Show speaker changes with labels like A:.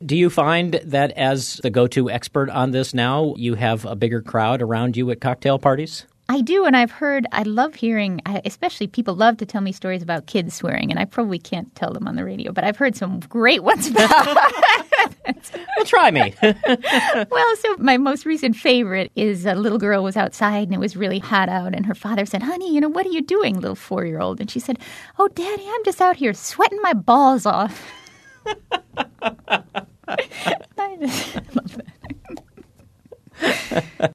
A: Do you find that as the go-to expert on this now, you have a bigger crowd around you at cocktail parties?
B: I do, and I love hearing, especially people love to tell me stories about kids swearing, and I probably can't tell them on the radio, but I've heard some great ones about
A: Well, try me.
B: Well, so my most recent favorite is a little girl was outside, and it was really hot out, and her father said, honey, what are you doing, little 4-year-old? And she said, oh, Daddy, I'm just out here sweating my balls off. I just love that.